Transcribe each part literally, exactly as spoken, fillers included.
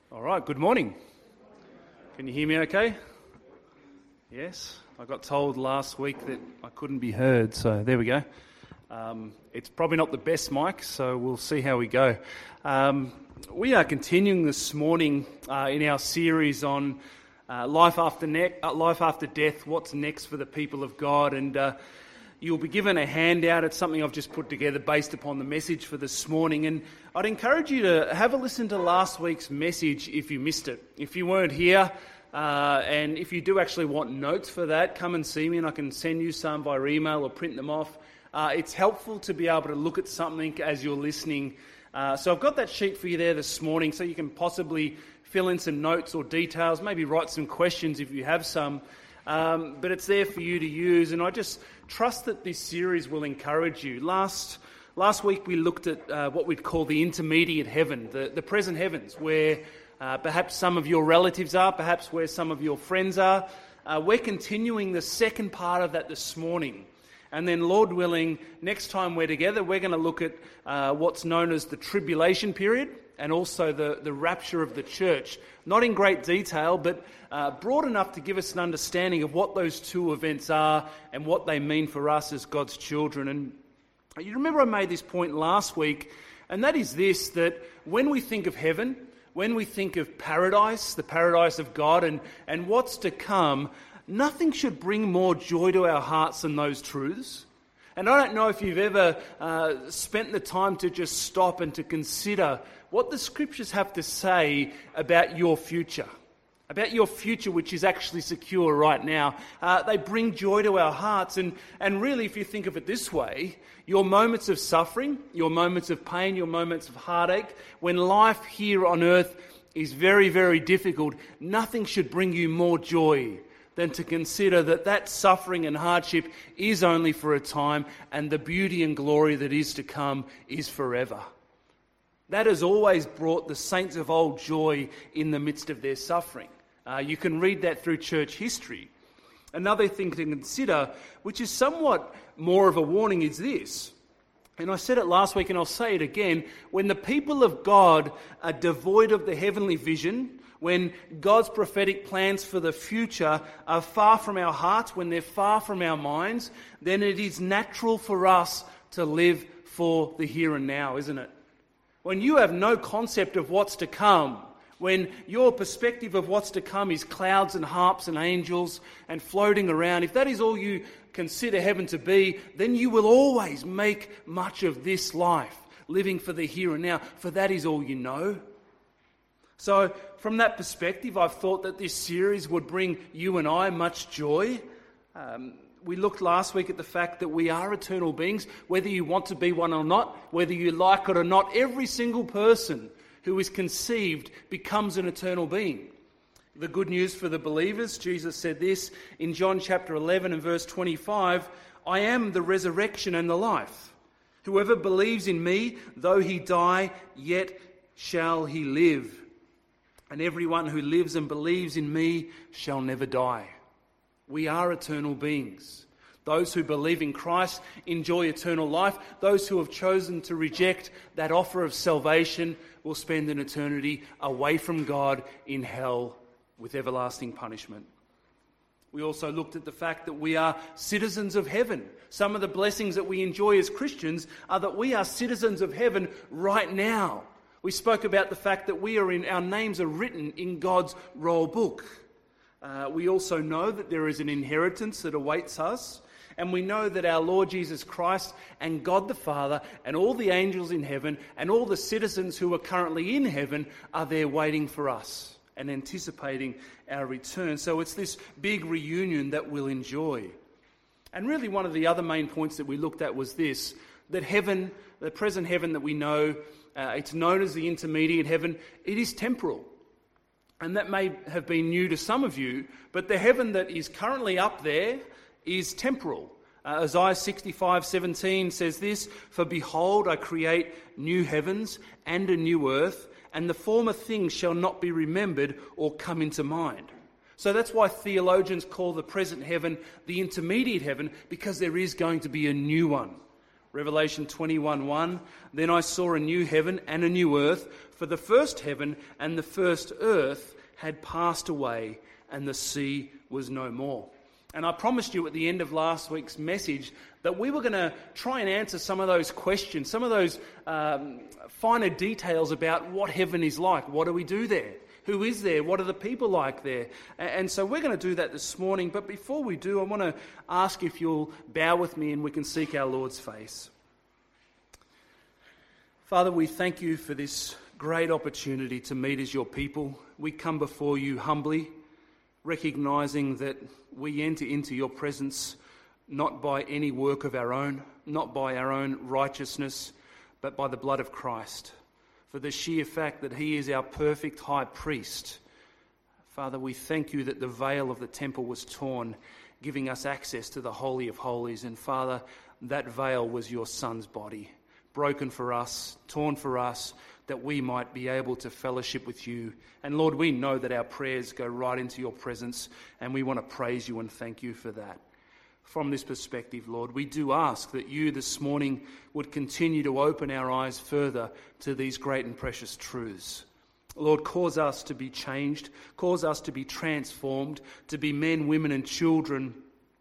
All right, good morning. Can you hear me okay? Yes? I got told last week that I couldn't be heard, so there we go. Um, it's probably not the best mic, so we'll see how we go. Um, we are continuing this morning uh, in our series on uh, life after ne- uh, life after death, what's next for the people of God, and uh, you'll be given a handout. It's something I've just put together based upon the message for this morning. And I'd encourage you to have a listen to last week's message if you missed it. If you weren't here, uh, and if you do actually want notes for that, come and see me and I can send you some via email or print them off. Uh, it's helpful to be able to look at something as you're listening. Uh, so I've got that sheet for you there this morning so you can possibly fill in some notes or details, maybe write some questions if you have some. Um, but it's there for you to use, and I just trust that this series will encourage you. Last last week we looked at uh, what we'd call the intermediate heaven, the, the present heavens, where uh, perhaps some of your relatives are, perhaps where some of your friends are. Uh, we're continuing the second part of that this morning. And then, Lord willing, next time we're together, we're going to look at uh, what's known as the tribulation period and also the, the rapture of the church. Not in great detail, but uh, broad enough to give us an understanding of what those two events are and what they mean for us as God's children. And you remember I made this point last week, and that is this, that when we think of heaven, when we think of paradise, the paradise of God, and, and what's to come, nothing should bring more joy to our hearts than those truths. And I don't know if you've ever uh, spent the time to just stop and to consider what the scriptures have to say about your future, about your future which is actually secure right now. Uh, they bring joy to our hearts. And, and really, if you think of it this way, your moments of suffering, your moments of pain, your moments of heartache, when life here on earth is very, very difficult, nothing should bring you more joy than to consider that that suffering and hardship is only for a time and the beauty and glory that is to come is forever. That has always brought the saints of old joy in the midst of their suffering. Uh, you can read that through church history. Another thing to consider, which is somewhat more of a warning, is this. And I said it last week and I'll say it again. When the people of God are devoid of the heavenly vision, when God's prophetic plans for the future are far from our hearts, when they're far from our minds, then it is natural for us to live for the here and now, isn't it? When you have no concept of what's to come, when your perspective of what's to come is clouds and harps and angels and floating around, if that is all you consider heaven to be, then you will always make much of this life, living for the here and now, for that is all you know. So from that perspective, I've thought that this series would bring you and I much joy. Um, we looked last week at the fact that we are eternal beings, whether you want to be one or not, whether you like it or not. Every single person who is conceived becomes an eternal being. The good news for the believers, Jesus said this in John chapter eleven and verse twenty-five, I am the resurrection and the life. Whoever believes in me, though he die, yet shall he live. And everyone who lives and believes in me shall never die. We are eternal beings. Those who believe in Christ enjoy eternal life. Those who have chosen to reject that offer of salvation will spend an eternity away from God in hell with everlasting punishment. We also looked at the fact that we are citizens of heaven. Some of the blessings that we enjoy as Christians are that we are citizens of heaven right now. We spoke about the fact that we are in, our names are written in God's roll book. Uh, we also know that there is an inheritance that awaits us. And we know that our Lord Jesus Christ and God the Father and all the angels in heaven and all the citizens who are currently in heaven are there waiting for us and anticipating our return. So it's this big reunion that we'll enjoy. And really one of the other main points that we looked at was this, that heaven, the present heaven that we know, Uh, it's known as the intermediate heaven. It is temporal. And that may have been new to some of you, but the heaven that is currently up there is temporal. Uh, Isaiah sixty-five seventeen says this, for behold, I create new heavens and a new earth, and the former things shall not be remembered or come into mind. So that's why theologians call the present heaven the intermediate heaven, because there is going to be a new one. Revelation twenty-one one, then I saw a new heaven and a new earth, for the first heaven and the first earth had passed away, and the sea was no more. And I promised you at the end of last week's message that we were going to try and answer some of those questions, some of those um, finer details about what heaven is like. What do we do there? Who is there? What are the people like there? And so we're going to do that this morning. But before we do, I want to ask if you'll bow with me and we can seek our Lord's face. Father, we thank you for this great opportunity to meet as your people. We come before you humbly, recognising that we enter into your presence not by any work of our own, not by our own righteousness, but by the blood of Christ. For the sheer fact that he is our perfect high priest. Father, we thank you that the veil of the temple was torn, giving us access to the Holy of Holies. And Father, that veil was your Son's body, broken for us, torn for us, that we might be able to fellowship with you. And Lord, we know that our prayers go right into your presence, and we want to praise you and thank you for that. From this perspective, Lord, we do ask that you this morning would continue to open our eyes further to these great and precious truths. Lord, cause us to be changed, cause us to be transformed, to be men, women and children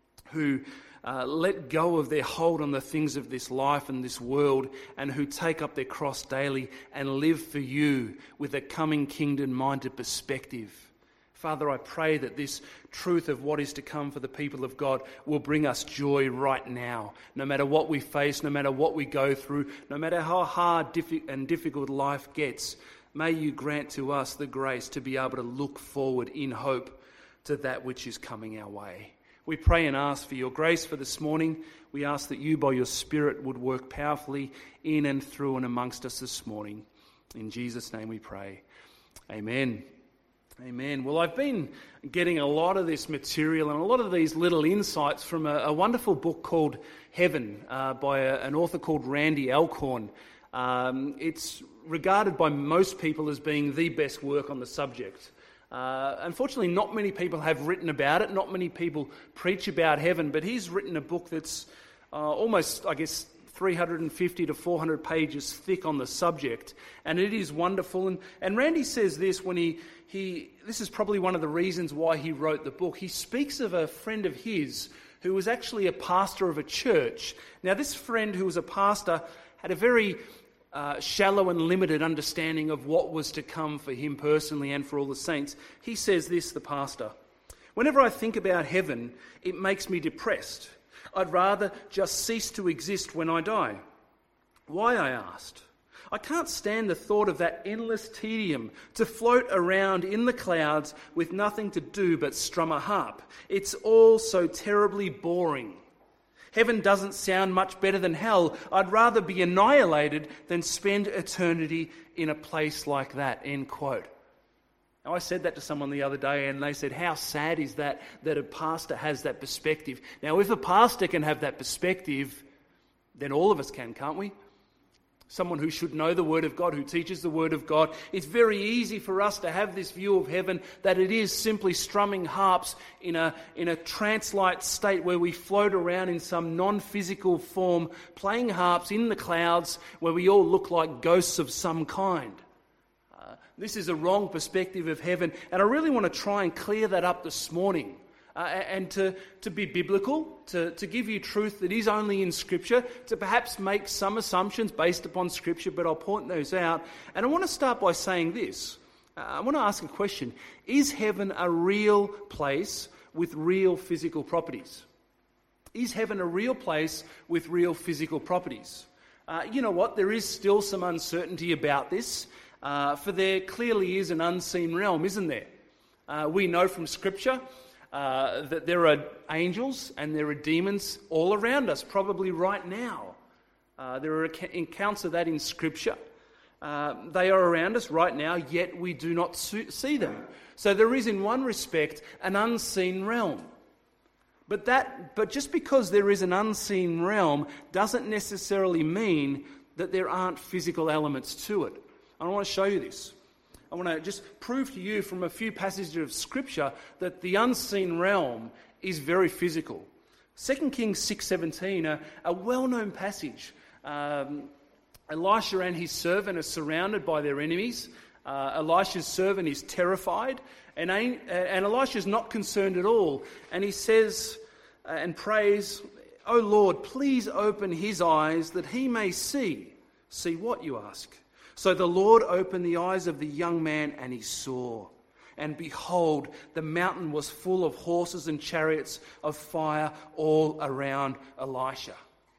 who uh, let go of their hold on the things of this life and this world, and who take up their cross daily and live for you with a coming kingdom-minded perspective. Father, I pray that this truth of what is to come for the people of God will bring us joy right now. No matter what we face, no matter what we go through, no matter how hard and difficult life gets, may you grant to us the grace to be able to look forward in hope to that which is coming our way. We pray and ask for your grace for this morning. We ask that you by your Spirit would work powerfully in and through and amongst us this morning. In Jesus' name we pray. Amen. Amen. Well, I've been getting a lot of this material and a lot of these little insights from a, a wonderful book called Heaven uh, by a, an author called Randy Alcorn. Um, it's regarded by most people as being the best work on the subject. Uh, unfortunately, not many people have written about it. Not many people preach about heaven, but he's written a book that's uh, almost, I guess, three hundred fifty to four hundred pages thick on the subject, and it is wonderful. And, and Randy says this when he, he, this is probably one of the reasons why he wrote the book. He speaks of a friend of his who was actually a pastor of a church. Now, this friend who was a pastor had a very uh, shallow and limited understanding of what was to come for him personally and for all the saints. He says this, the pastor: "Whenever I think about heaven, it makes me depressed. I'd rather just cease to exist when I die. Why, I asked. I can't stand the thought of that endless tedium to float around in the clouds with nothing to do but strum a harp. It's all so terribly boring. Heaven doesn't sound much better than hell. I'd rather be annihilated than spend eternity in a place like that," end quote. Now, I said that to someone the other day and they said, how sad is that, that a pastor has that perspective? Now, if a pastor can have that perspective, then all of us can, can't we? Someone who should know the Word of God, who teaches the Word of God. It's very easy for us to have this view of heaven that it is simply strumming harps in a, in a trance-like state where we float around in some non-physical form, playing harps in the clouds where we all look like ghosts of some kind. Uh, this is a wrong perspective of heaven, and I really want to try and clear that up this morning. Uh, and to, to be biblical, to, to give you truth that is only in Scripture, to perhaps make some assumptions based upon Scripture, but I'll point those out. And I want to start by saying this. Uh, I want to ask a question. Is heaven a real place with real physical properties? Is heaven a real place with real physical properties? Uh, you know what? There is still some uncertainty about this, uh, for there clearly is an unseen realm, isn't there? Uh, we know from Scripture Uh, that there are angels and there are demons all around us, probably right now. Uh, there are accounts of that in Scripture. Uh, they are around us right now, yet we do not see them. So there is, in one respect, an unseen realm. But that, but just because there is an unseen realm doesn't necessarily mean that there aren't physical elements to it. I want to show you this. I want to just prove to you from a few passages of Scripture that the unseen realm is very physical. Second Kings six seventeen, a, a well-known passage, Um, Elisha and his servant are surrounded by their enemies. Uh, Elisha's servant is terrified, and, and Elisha's not concerned at all. And he says uh, and prays, "O Lord, please open his eyes that he may see." See what, you ask? So the Lord opened the eyes of the young man, and he saw. And behold, the mountain was full of horses and chariots of fire all around Elisha.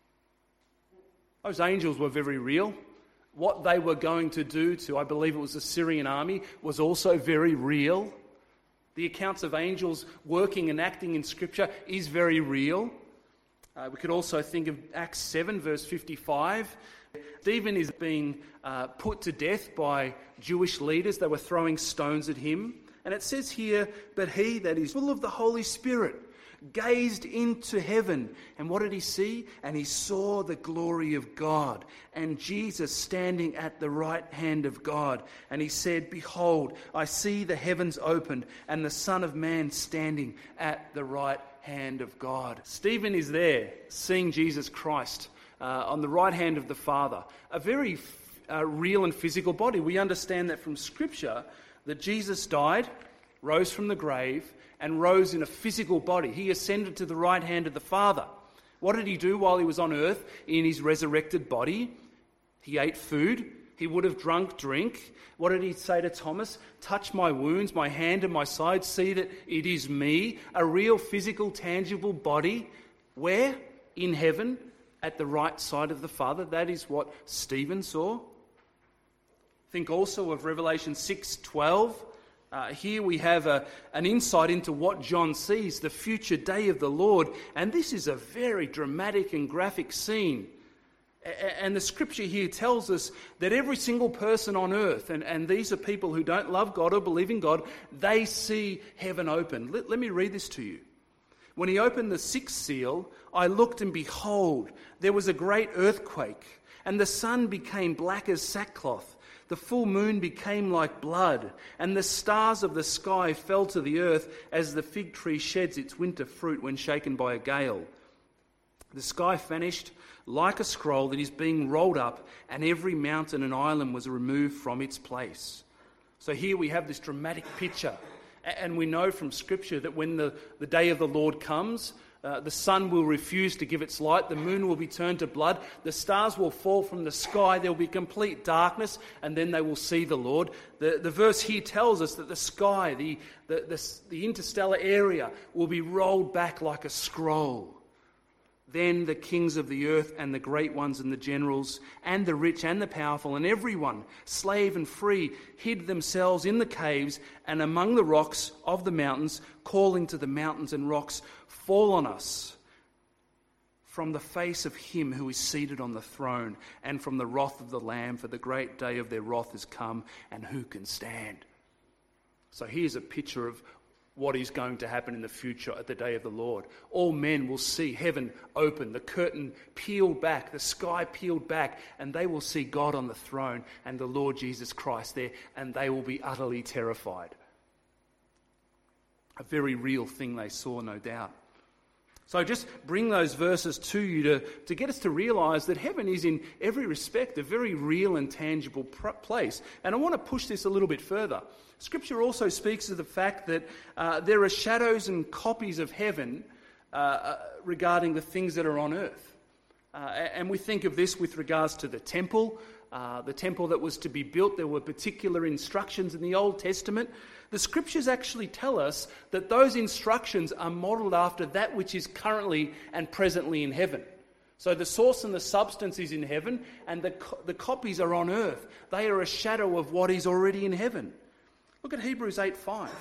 Those angels were very real. What they were going to do to, I believe it was the Syrian army, was also very real. The accounts of angels working and acting in Scripture is very real. Uh, we could also think of Acts seven, verse fifty-five. Stephen is being uh, put to death by Jewish leaders. They were throwing stones at him. And it says here, "But he that is full of the Holy Spirit gazed into heaven." And what did he see? "And he saw the glory of God, and Jesus standing at the right hand of God. And he said, Behold, I see the heavens opened, and the Son of Man standing at the right hand of God." Stephen is there, seeing Jesus Christ uh, on the right hand of the Father. A very uh, real and physical body. We understand that from Scripture, that Jesus died, rose from the grave, and rose in a physical body. He ascended to the right hand of the Father. What did he do while he was on earth in his resurrected body? He ate food. He would have drunk drink. What did he say to Thomas? "Touch my wounds, my hand and my side. See that it is me." A real physical, tangible body. Where? In heaven, at the right side of the Father. That is what Stephen saw. Think also of Revelation six twelve. Uh, here we have a, an insight into what John sees, the future day of the Lord. And this is a very dramatic and graphic scene. A- and the Scripture here tells us that every single person on earth, and, and these are people who don't love God or believe in God, they see heaven open. Let, let me read this to you. "When he opened the sixth seal, I looked, and behold, there was a great earthquake, and the sun became black as sackcloth. The full moon became like blood, and the stars of the sky fell to the earth as the fig tree sheds its winter fruit when shaken by a gale. The sky vanished like a scroll that is being rolled up, and every mountain and island was removed from its place." So here we have this dramatic picture. And we know from Scripture that when the, the day of the Lord comes, uh, the sun will refuse to give its light, the moon will be turned to blood, the stars will fall from the sky, there will be complete darkness, and then they will see the Lord. The, the verse here tells us that the sky, the, the, the, the interstellar area, will be rolled back like a scroll. Then the kings of the earth and the great ones and the generals and the rich and the powerful and everyone, slave and free, hid themselves in the caves and among the rocks of the mountains, calling to the mountains and rocks, "Fall on us from the face of him who is seated on the throne and from the wrath of the Lamb, for the great day of their wrath is come, and who can stand?" So here's a picture of what is going to happen in the future at the day of the Lord. All men will see heaven open, the curtain peeled back, the sky peeled back, and they will see God on the throne and the Lord Jesus Christ there, and they will be utterly terrified. A very real thing they saw, no doubt. So just bring those verses to you to, to get us to realise that heaven is in every respect a very real and tangible pr- place. And I want to push this a little bit further. Scripture also speaks of the fact that uh, there are shadows and copies of heaven uh, uh, regarding the things that are on earth. Uh, and we think of this with regards to the temple, uh, the temple that was to be built. There were particular instructions in the Old Testament. The Scriptures actually tell us that those instructions are modelled after that which is currently and presently in heaven. So the source and the substance is in heaven, and the, co- the copies are on earth. They are a shadow of what is already in heaven. Look at Hebrews eight five.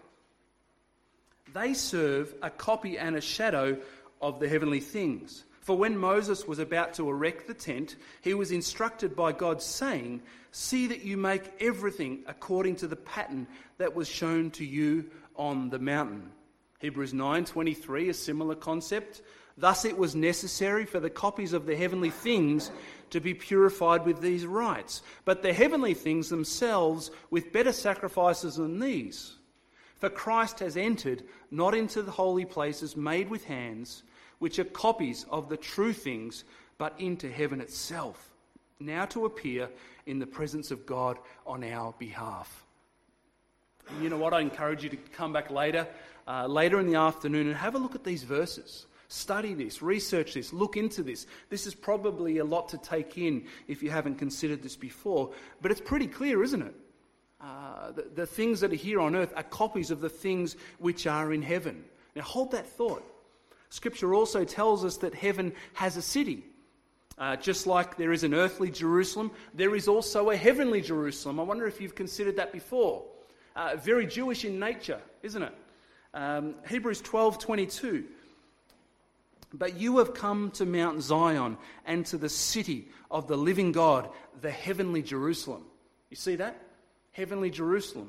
They serve a copy and a shadow of the heavenly things. For when Moses was about to erect the tent, he was instructed by God, saying, "See that you make everything according to the pattern that was shown to you on the mountain." Hebrews nine twenty-three, a similar concept. Thus it was necessary for the copies of the heavenly things to be purified with these rites, but the heavenly things themselves with better sacrifices than these. For Christ has entered not into the holy places made with hands, which are copies of the true things, but into heaven itself, now to appear in the presence of God on our behalf. And you know what? I encourage you to come back later, uh, later in the afternoon and have a look at these verses. Study this, research this, look into this. This is probably a lot to take in if you haven't considered this before, but it's pretty clear, isn't it? Uh, the, the things that are here on earth are copies of the things which are in heaven. Now hold that thought. Scripture also tells us that heaven has a city. Uh, just like there is an earthly Jerusalem, there is also a heavenly Jerusalem. I wonder if you've considered that before. Uh, very Jewish in nature, isn't it? Um, Hebrews twelve twenty-two. But you have come to Mount Zion and to the city of the living God, the heavenly Jerusalem. You see that? Heavenly Jerusalem.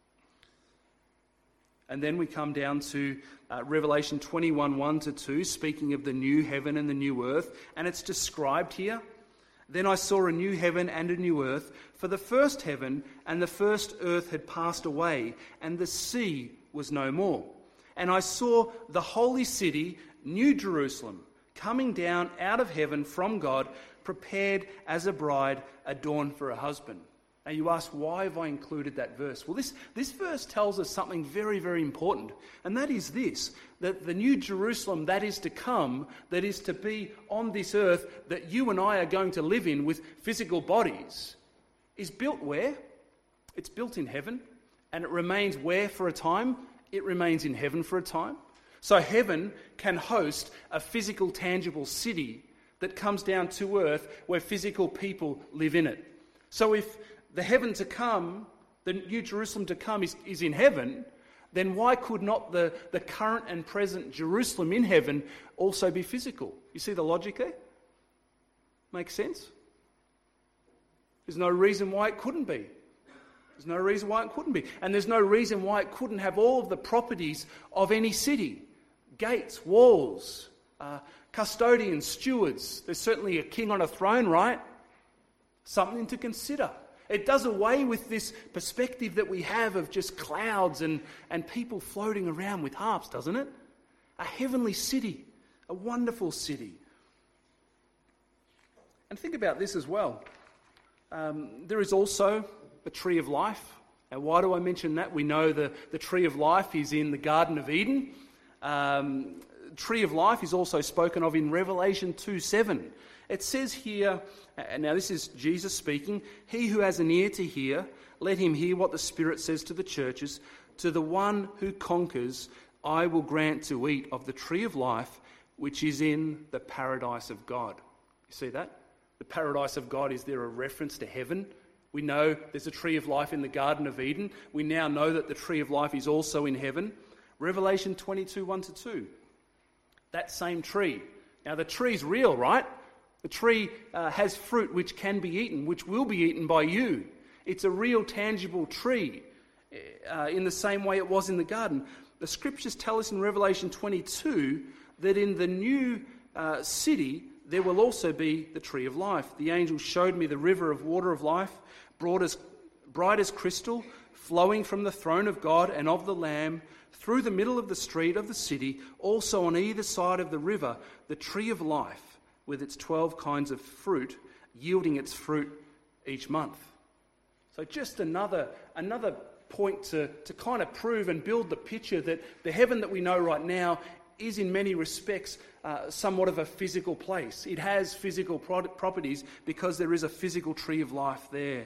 And then we come down to uh, Revelation twenty-one, one to two, speaking of the new heaven and the new earth. And it's described here. Then I saw a new heaven and a new earth, for the first heaven and the first earth had passed away, and the sea was no more. And I saw the holy city, New Jerusalem, coming down out of heaven from God, prepared as a bride adorned for a husband. Now you ask, why have I included that verse? Well, this, this verse tells us something very, very important. And that is this, that the New Jerusalem that is to come, that is to be on this earth, that you and I are going to live in with physical bodies, is built where? It's built in heaven. And it remains where for a time? It remains in heaven for a time. So heaven can host a physical, tangible city that comes down to earth where physical people live in it. So if the heaven to come, the New Jerusalem to come is, is in heaven, then why could not the, the current and present Jerusalem in heaven also be physical? You see the logic there? Makes sense? There's no reason why it couldn't be. There's no reason why it couldn't be. And there's no reason why it couldn't have all of the properties of any city. Gates, walls, uh, custodians, stewards. There's certainly a king on a throne, right? Something to consider. It does away with this perspective that we have of just clouds and, and people floating around with harps, doesn't it? A heavenly city, a wonderful city. And think about this as well. Um, there is also the tree of life. Now, why do I mention that? We know the, the tree of life is in the Garden of Eden. Um, tree of life is also spoken of in Revelation two seven. It says here, and now this is Jesus speaking, he who has an ear to hear, let him hear what the Spirit says to the churches. To the one who conquers, I will grant to eat of the tree of life, which is in the paradise of God. You see that? The paradise of God, is there a reference to heaven? We know there's a tree of life in the Garden of Eden. We now know that the tree of life is also in heaven. Revelation twenty-two, one to two. That same tree. Now the tree's real, right? The tree uh, has fruit which can be eaten, which will be eaten by you. It's a real, tangible tree uh, in the same way it was in the garden. The scriptures tell us in Revelation twenty-two that in the new uh, city there will also be the tree of life. The angel showed me the river of water of life, broad as, bright as crystal, flowing from the throne of God and of the Lamb, through the middle of the street of the city, also on either side of the river, the tree of life, with its twelve kinds of fruit, yielding its fruit each month. So just another another point to, to kind of prove and build the picture that the heaven that we know right now is in many respects uh, somewhat of a physical place. It has physical pro- properties because there is a physical tree of life there.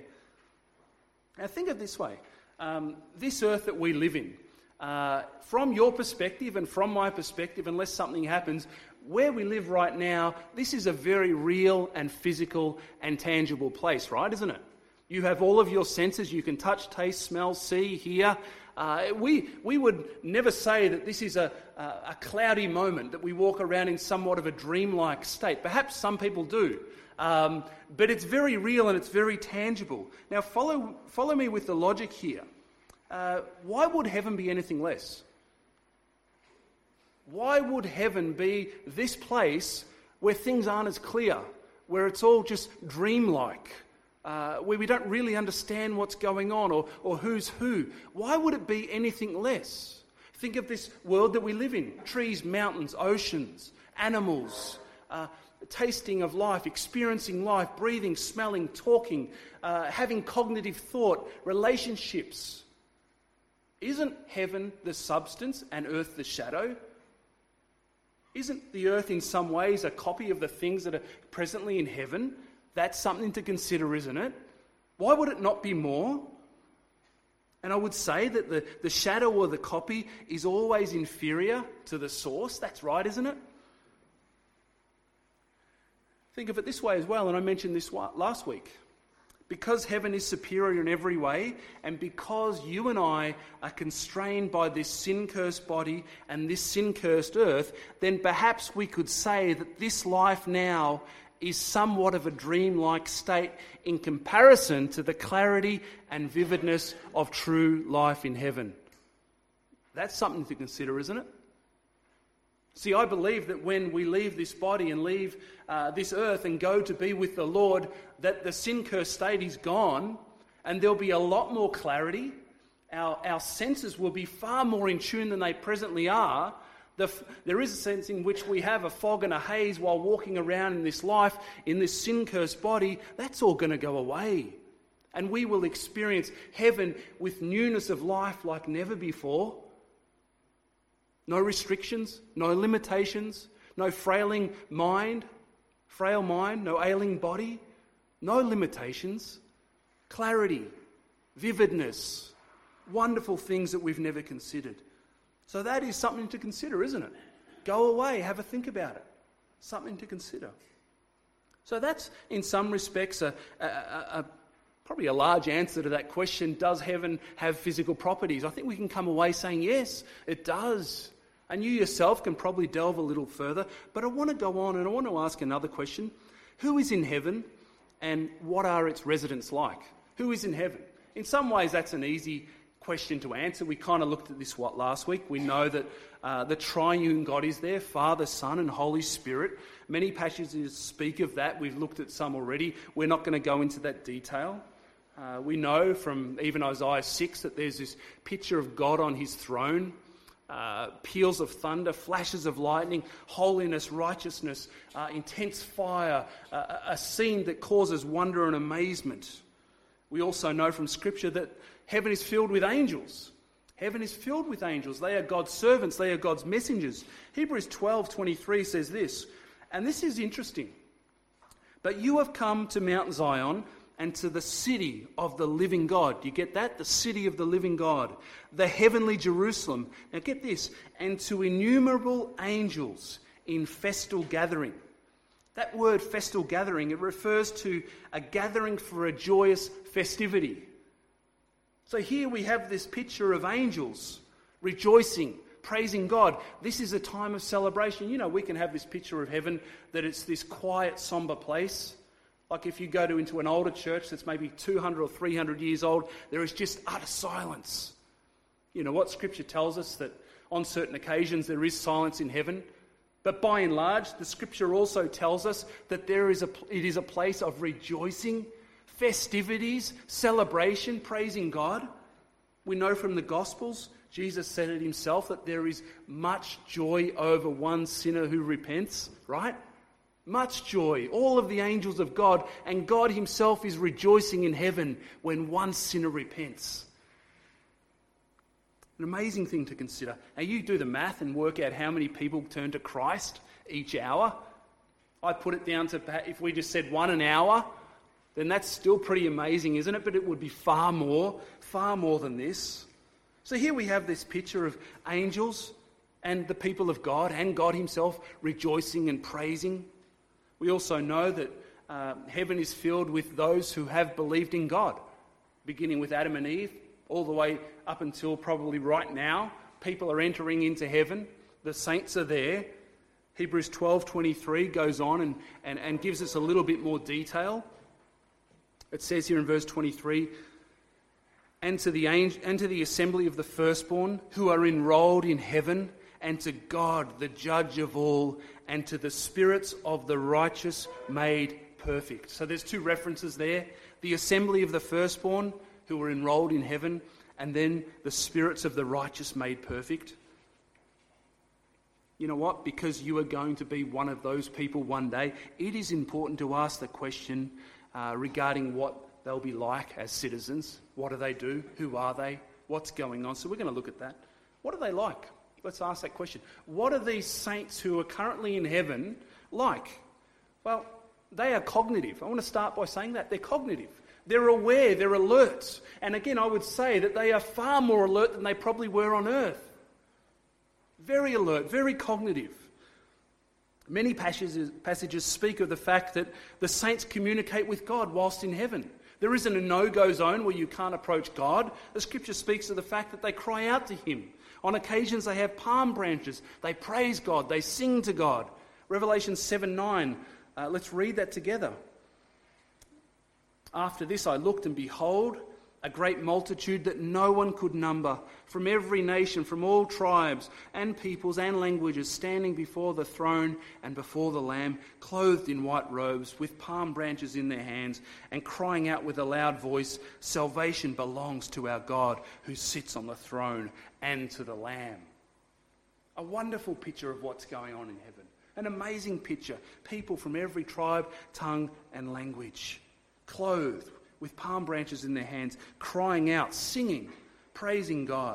Now think of it this way. Um, this earth that we live in, uh, from your perspective and from my perspective, unless something happens, where we live right now, this is a very real and physical and tangible place, right, isn't it? You have all of your senses. You can touch, taste, smell, see, hear. Uh, we we would never say that this is a, a, a cloudy moment, that we walk around in somewhat of a dreamlike state. Perhaps some people do. Um, but it's very real and it's very tangible. Now follow, follow me with the logic here. Uh, why would heaven be anything less? Why would heaven be this place where things aren't as clear, where it's all just dreamlike, uh, where we don't really understand what's going on or, or who's who? Why would it be anything less? Think of this world that we live in. Trees, mountains, oceans, animals, uh, tasting of life, experiencing life, breathing, smelling, talking, uh, having cognitive thought, relationships. Isn't heaven the substance and earth the shadow? Isn't the earth in some ways a copy of the things that are presently in heaven? That's something to consider, isn't it? Why would it not be more? And I would say that the, the shadow or the copy is always inferior to the source. That's right, isn't it? Think of it this way as well, and I mentioned this last week. Because heaven is superior in every way, and because you and I are constrained by this sin-cursed body and this sin-cursed earth, then perhaps we could say that this life now is somewhat of a dream-like state in comparison to the clarity and vividness of true life in heaven. That's something to consider, isn't it? See, I believe that when we leave this body and leave uh, this earth and go to be with the Lord, that the sin-cursed state is gone and there'll be a lot more clarity. Our, our senses will be far more in tune than they presently are. The, there is a sense in which we have a fog and a haze while walking around in this life, in this sin-cursed body. That's all going to go away. And we will experience heaven with newness of life like never before. No restrictions, no limitations, no frailing mind, frail mind, no ailing body, no limitations, clarity, vividness, wonderful things that we've never considered. So that is something to consider, isn't it? Go away, have a think about it. Something to consider. So that's, in some respects, a, a, a, probably a large answer to that question, does heaven have physical properties? I think we can come away saying, yes, it does. And you yourself can probably delve a little further. But I want to go on and I want to ask another question. Who is in heaven and what are its residents like? Who is in heaven? In some ways, that's an easy question to answer. We kind of looked at this what last week. We know that uh, the triune God is there, Father, Son, and Holy Spirit. Many passages speak of that. We've looked at some already. We're not going to go into that detail. Uh, we know from even Isaiah six that there's this picture of God on his throne. Uh, peals of thunder, flashes of lightning, holiness, righteousness, uh, intense fire, uh, a scene that causes wonder and amazement. We also know from Scripture that heaven is filled with angels. Heaven is filled with angels. They are God's servants. They are God's messengers. Hebrews twelve twenty-three says this, and this is interesting. But you have come to Mount Zion and to the city of the living God. You get that? The city of the living God. The heavenly Jerusalem. Now get this. And to innumerable angels in festal gathering. That word festal gathering, it refers to a gathering for a joyous festivity. So here we have this picture of angels rejoicing, praising God. This is a time of celebration. You know, we can have this picture of heaven that it's this quiet, somber place. Like if you go to into an older church that's maybe two hundred or three hundred years old, there is just utter silence. You know what Scripture tells us, that on certain occasions there is silence in heaven. But by and large, the Scripture also tells us that there is a, it is a place of rejoicing, festivities, celebration, praising God. We know from the Gospels, Jesus said it himself, that there is much joy over one sinner who repents, right? Much joy, all of the angels of God, and God himself is rejoicing in heaven when one sinner repents. An amazing thing to consider. Now you do the math and work out how many people turn to Christ each hour. I put it down to, if we just said one an hour, then that's still pretty amazing, isn't it? But it would be far more, far more than this. So here we have this picture of angels and the people of God and God himself rejoicing and praising. We also know that uh, heaven is filled with those who have believed in God, beginning with Adam and Eve, all the way up until probably right now. People are entering into heaven. The saints are there. Hebrews twelve twenty-three goes on and, and, and gives us a little bit more detail. It says here in verse twenty-three, and to the angel, and to the assembly of the firstborn who are enrolled in heaven, and to God, the judge of all, and to the spirits of the righteous made perfect. So there's two references there. The assembly of the firstborn who were enrolled in heaven, and then the spirits of the righteous made perfect. You know what? Because you are going to be one of those people one day, it is important to ask the question uh, regarding what they'll be like as citizens. What do they do? Who are they? What's going on? So we're going to look at that. What are they like? Let's ask that question. What are these saints who are currently in heaven like? Well, they are cognitive. I want to start by saying that. They're cognitive. They're aware. They're alert. And again, I would say that they are far more alert than they probably were on earth. Very alert, very cognitive. Many passages, passages speak of the fact that the saints communicate with God whilst in heaven. There isn't a no-go zone where you can't approach God. The scripture speaks of the fact that they cry out to him. On occasions they have palm branches. They praise God. They sing to God. Revelation seven nine. Uh, let's read that together. After this I looked, and behold, a great multitude that no one could number, from every nation, from all tribes and peoples and languages, standing before the throne and before the Lamb, clothed in white robes, with palm branches in their hands, and crying out with a loud voice, "Salvation belongs to our God who sits on the throne and to the Lamb." A wonderful picture of what's going on in heaven. An amazing picture. People from every tribe, tongue and language, clothed with palm branches in their hands, crying out, singing, praising God.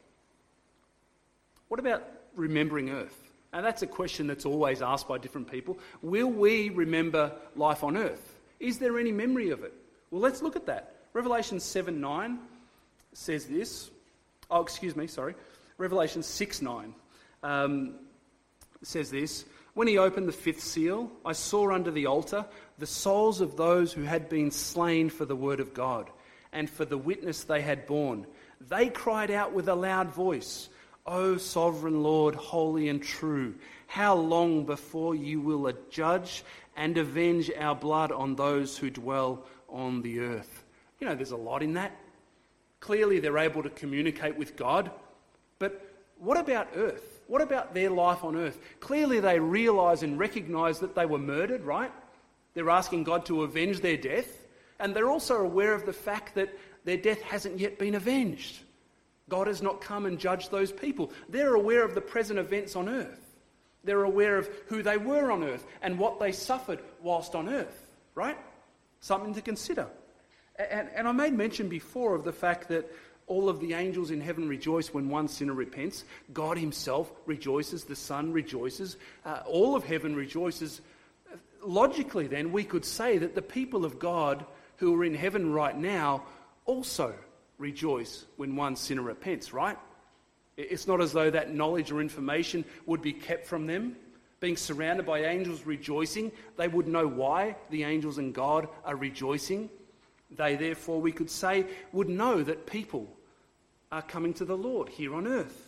What about remembering earth? And that's a question that's always asked by different people. Will we remember life on earth? Is there any memory of it? Well, let's look at that. Revelation seven nine says this. Oh, excuse me, sorry. Revelation six nine um, says this. When he opened the fifth seal, I saw under the altar the souls of those who had been slain for the word of God and for the witness they had borne. They cried out with a loud voice, "O sovereign Lord, holy and true, how long before you will judge and avenge our blood on those who dwell on the earth?" You know, there's a lot in that. Clearly they're able to communicate with God, but what about earth? What about their life on earth? Clearly they realise and recognise that they were murdered, right? They're asking God to avenge their death. And they're also aware of the fact that their death hasn't yet been avenged. God has not come and judged those people. They're aware of the present events on earth. They're aware of who they were on earth and what they suffered whilst on earth, right? Something to consider. And, and I made mention before of the fact that all of the angels in heaven rejoice when one sinner repents. God himself rejoices. The Son rejoices. Uh, all of heaven rejoices. Logically, then, we could say that the people of God who are in heaven right now also rejoice when one sinner repents, right? It's not as though that knowledge or information would be kept from them. Being surrounded by angels rejoicing, they would know why the angels and God are rejoicing. They, therefore, we could say, would know that people are coming to the Lord here on earth.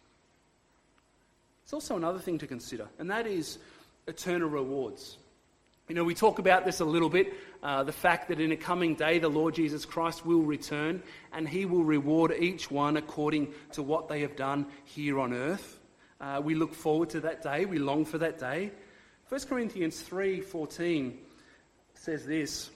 There's also another thing to consider, and that is eternal rewards. You know, we talk about this a little bit, uh, the fact that in a coming day the Lord Jesus Christ will return and he will reward each one according to what they have done here on earth. Uh, we look forward to that day. We long for that day. First Corinthians three fourteen says this: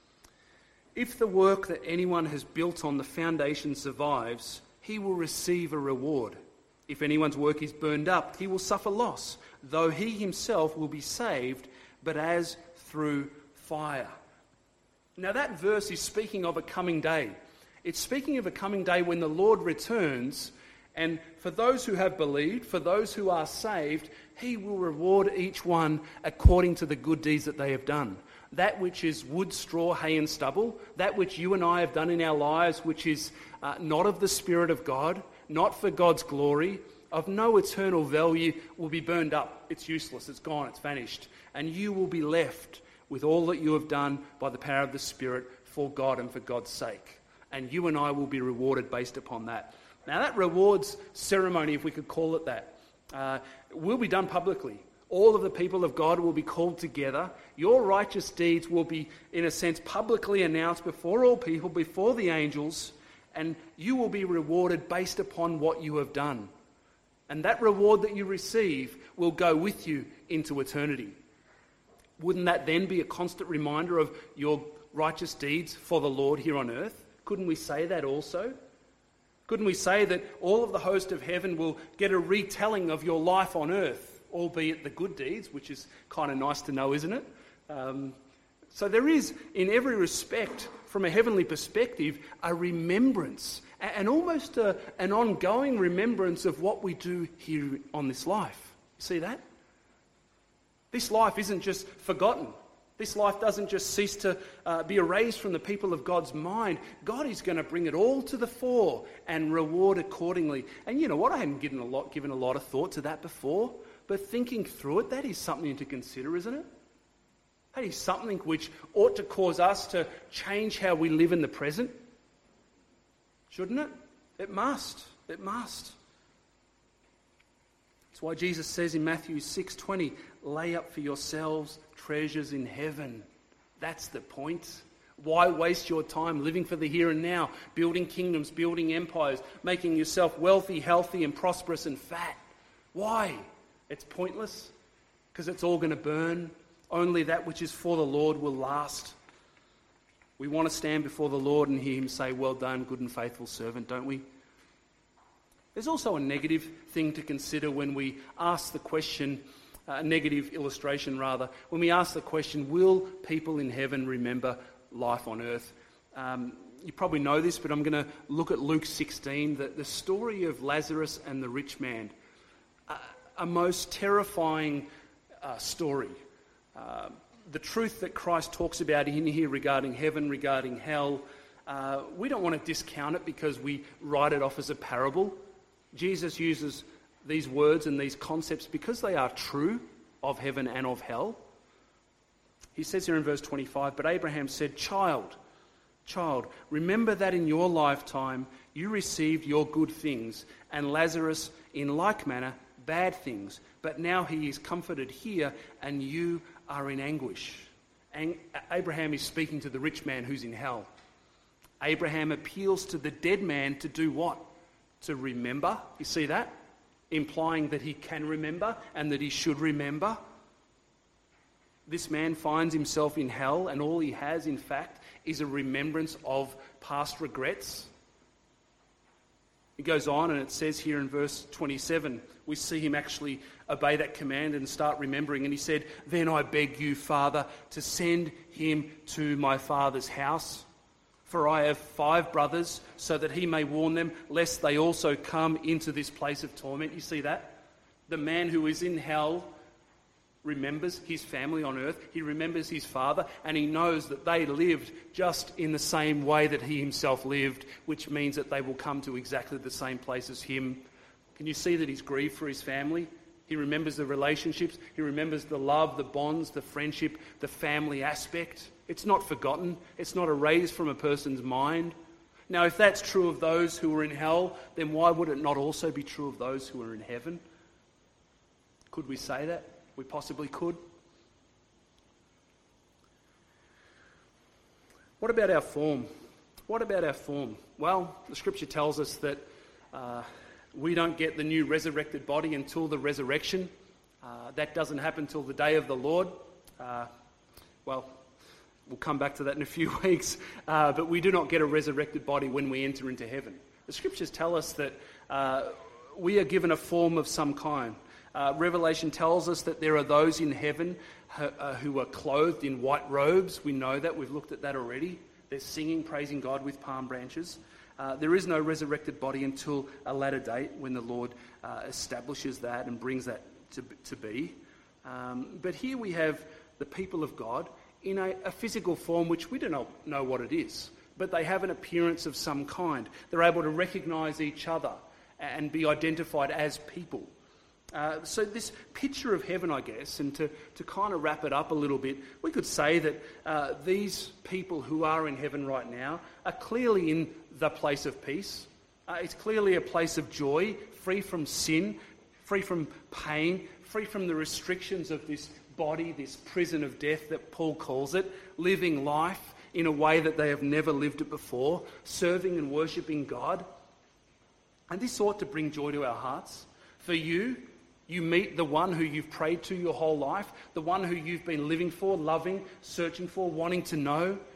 "If the work that anyone has built on the foundation survives, he will receive a reward. If anyone's work is burned up, he will suffer loss, though he himself will be saved, but as through fire." Now that verse is speaking of a coming day. It's speaking of a coming day when the Lord returns, and for those who have believed, for those who are saved, he will reward each one according to the good deeds that they have done. That which is wood, straw, hay and stubble, that which you and I have done in our lives, which is uh, not of the Spirit of God, not for God's glory, of no eternal value, will be burned up. It's useless, it's gone, it's vanished. And you will be left with all that you have done by the power of the Spirit for God and for God's sake. And you and I will be rewarded based upon that. Now that rewards ceremony, if we could call it that, uh, will be done publicly. All of the people of God will be called together. Your righteous deeds will be, in a sense, publicly announced before all people, before the angels, and you will be rewarded based upon what you have done. And that reward that you receive will go with you into eternity. Wouldn't that then be a constant reminder of your righteous deeds for the Lord here on earth? Couldn't we say that also? Couldn't we say that all of the host of heaven will get a retelling of your life on earth, albeit the good deeds, which is kind of nice to know, isn't it? Um, so there is, in every respect, from a heavenly perspective, a remembrance, and almost a, an ongoing remembrance of what we do here on this life. You see that? This life isn't just forgotten. This life doesn't just cease to uh, be erased from the people of God's mind. God is going to bring it all to the fore and reward accordingly. And you know what? I hadn't given a lot, given a lot of thought to that before, but thinking through it, that is something to consider, isn't it? That is something which ought to cause us to change how we live in the present. Shouldn't it? It must. It must. That's why Jesus says in Matthew six twenty, lay up for yourselves treasures in heaven. That's the point. Why waste your time living for the here and now, building kingdoms, building empires, making yourself wealthy, healthy and prosperous and fat? Why? It's pointless, because it's all going to burn. Only that which is for the Lord will last. We want to stand before the Lord and hear him say, well done, good and faithful servant, don't we? There's also a negative thing to consider when we ask the question, a negative illustration rather, when we ask the question, will people in heaven remember life on earth? Um, you probably know this, but I'm going to look at Luke sixteen, the, the story of Lazarus and the rich man. Uh, a most terrifying uh, story. Uh, the truth that Christ talks about in here regarding heaven, regarding hell, uh, we don't want to discount it because we write it off as a parable. Jesus uses these words and these concepts because they are true of heaven and of hell. He says here in verse twenty-five, but Abraham said, Child, child, remember that in your lifetime you received your good things, and Lazarus in like manner bad things. But now he is comforted here, and you are in anguish. And Abraham is speaking to the rich man who's in hell. Abraham appeals to the dead man to do what? To remember. You see that? Implying that he can remember and that he should remember. This man finds himself in hell, and all he has, in fact, is a remembrance of past regrets. It goes on and it says here in verse twenty-seven, we see him actually obey that command and start remembering. And he said, then I beg you, Father, to send him to my father's house. For I have five brothers, so that he may warn them, lest they also come into this place of torment. You see that? The man who is in hell remembers his family on earth. He remembers his father, and he knows that they lived just in the same way that he himself lived, which means that they will come to exactly the same place as him. Can you see that he's grieved for his family? He remembers the relationships. He remembers the love, the bonds, the friendship, the family aspect. It's not forgotten. It's not erased from a person's mind. Now, if that's true of those who are in hell, then why would it not also be true of those who are in heaven? Could we say that? We possibly could. What about our form? What about our form? Well, the scripture tells us that uh, we don't get the new resurrected body until the resurrection. Uh, that doesn't happen until the day of the Lord. Uh, well, we'll come back to that in a few weeks. Uh, but we do not get a resurrected body when we enter into heaven. The scriptures tell us that uh, we are given a form of some kind. Uh, Revelation tells us that there are those in heaven who, uh, who are clothed in white robes. We know that. We've looked at that already. They're singing, praising God with palm branches. Uh, there is no resurrected body until a latter date when the Lord uh, establishes that and brings that to, to be. Um, but here we have the people of God in a, a physical form which we do not know what it is, but they have an appearance of some kind. They're able to recognise each other and be identified as people. Uh, so this picture of heaven, I guess, and to, to kind of wrap it up a little bit, we could say that uh, these people who are in heaven right now are clearly in the place of peace. Uh, it's clearly a place of joy, free from sin, free from pain, free from the restrictions of this body, this prison of death that Paul calls it, living life in a way that they have never lived it before, serving and worshipping God. And this ought to bring joy to our hearts. For you, you meet the one who you've prayed to your whole life, the one who you've been living for, loving, searching for, wanting to know.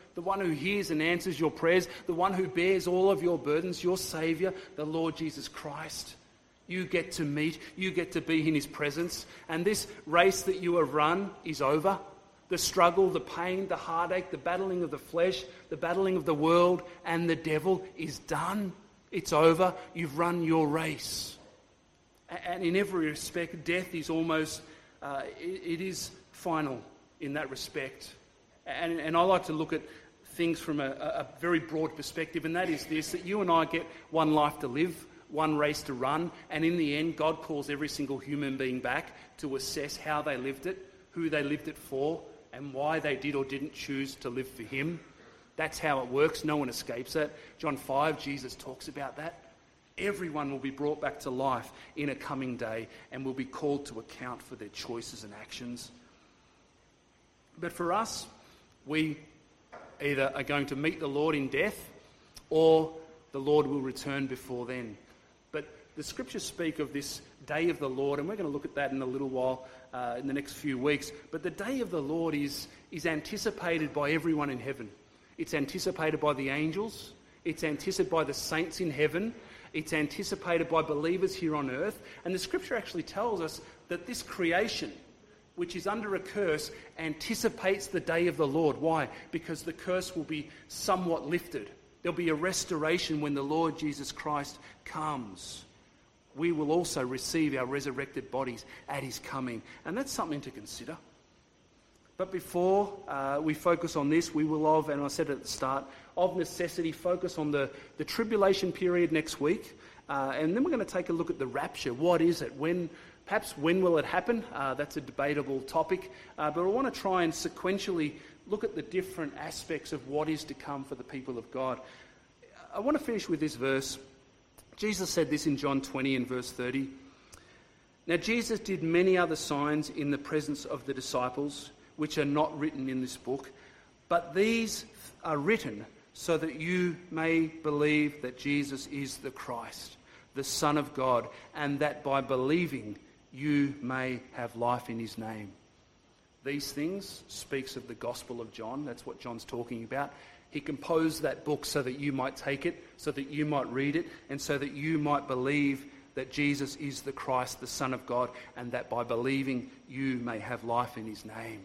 the one who hears and answers your prayers, the one who bears all of your burdens, your Saviour, the Lord Jesus Christ. You get to meet, you get to be in his presence, and this race that you have run is over. The struggle, the pain, the heartache, the battling of the flesh, the battling of the world and the devil is done. It's over. You've run your race. And in every respect, death is almost, uh, it, it is final in that respect. And, and I like to look at things from a, a very broad perspective, and that is this, that you and I get one life to live, one race to run, and in the end, God calls every single human being back to assess how they lived it, who they lived it for, and why they did or didn't choose to live for him. That's how it works. No one escapes it. John five, Jesus talks about that. Everyone will be brought back to life in a coming day and will be called to account for their choices and actions. But for us, we either are going to meet the Lord in death or the Lord will return before then. But the scriptures speak of this day of the Lord, and we're going to look at that in a little while, uh, in the next few weeks. But the day of the Lord is, is anticipated by everyone in heaven. It's anticipated by the angels. It's anticipated by the saints in heaven. It's anticipated by believers here on earth. And the scripture actually tells us that this creation, which is under a curse, anticipates the day of the Lord. Why? Because the curse will be somewhat lifted. There'll be a restoration when the Lord Jesus Christ comes. We will also receive our resurrected bodies at his coming. And that's something to consider. But before uh, we focus on this, we will of, and I said at the start, of necessity focus on the, the tribulation period next week. Uh, and then we're going to take a look at the rapture. What is it? When, perhaps when will it happen? Uh, that's a debatable topic. Uh, but I want to try and sequentially look at the different aspects of what is to come for the people of God. I want to finish with this verse. Jesus said this in John twenty and verse thirty. Now Jesus did many other signs in the presence of the disciples, which are not written in this book, but these are written so that you may believe that Jesus is the Christ, the Son of God, and that by believing you may have life in his name. These things speaks of the Gospel of John. That's what John's talking about. He composed that book so that you might take it, so that you might read it, and so that you might believe that Jesus is the Christ, the Son of God, and that by believing you may have life in his name.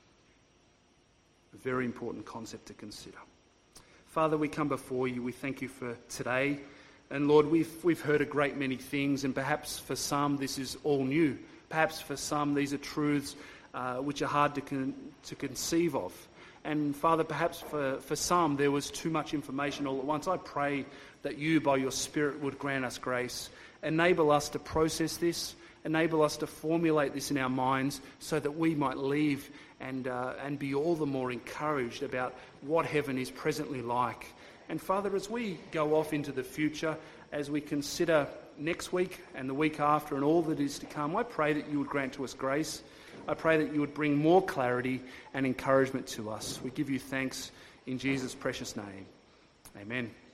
A very important concept to consider. Father, we come before you. We thank you for today. And Lord, we've, we've heard a great many things, and perhaps for some this is all new. Perhaps for some these are truths uh, which are hard to con- to conceive of. And Father, perhaps for, for some there was too much information all at once. I pray that you, by your Spirit, would grant us grace. Enable us to process this. Enable us to formulate this in our minds so that we might leave and, uh, and be all the more encouraged about what heaven is presently like. And Father, as we go off into the future, as we consider next week and the week after and all that is to come, I pray that you would grant to us grace. I pray that you would bring more clarity and encouragement to us. We give you thanks in Jesus' precious name. Amen.